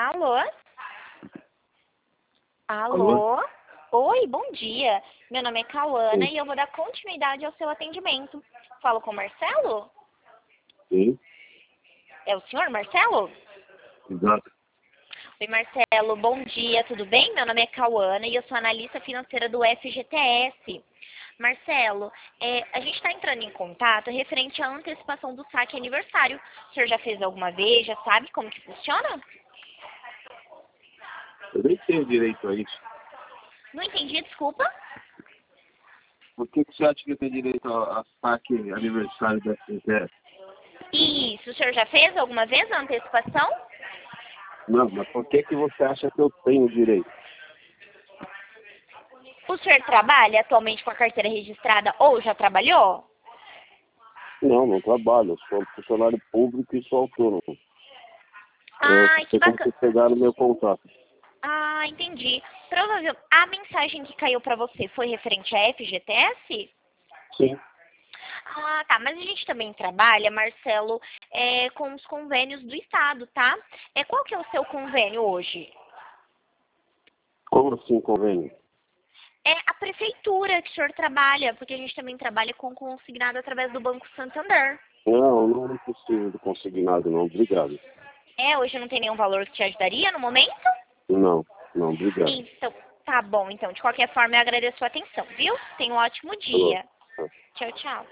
Alô? Alô? Alô? Oi, bom dia. Meu nome é Cauana Sim. e eu vou dar continuidade ao seu atendimento. Falo com o Marcelo? Sim, É o senhor Marcelo? exato. Oi, Marcelo, bom dia, tudo bem? Meu nome é Cauana e eu sou analista financeira do FGTS. Marcelo, a gente está entrando em contato referente à antecipação do saque aniversário. O senhor já fez alguma vez? Já sabe como que funciona? Eu nem tenho direito a isso. Não entendi, desculpa. Por que você acha que eu tenho direito a saque aniversário da FGTS? Isso, o senhor já fez alguma vez a antecipação? Não, mas por que você acha que eu tenho direito? O senhor trabalha atualmente com a carteira registrada ou já trabalhou? Não, não trabalho. Eu sou funcionário público e sou autônomo. Eu Ai, que sei como bacana. vocês pegaram meu contato. Ah, entendi. Provavelmente a mensagem que caiu para você foi referente à FGTS? Sim. Ah, tá. Mas a gente também trabalha, Marcelo, com os convênios do Estado, tá? Qual que é o seu convênio hoje? Como assim convênio? É a prefeitura que o senhor trabalha, porque a gente também trabalha com consignado através do Banco Santander. Não preciso de consignado, não. Obrigado. Hoje não tem nenhum valor que te ajudaria no momento? Não, não, obrigado. Então, tá bom. Então, de qualquer forma, eu agradeço a sua atenção, viu? Tenha um ótimo Falou. dia. Tchau, tchau.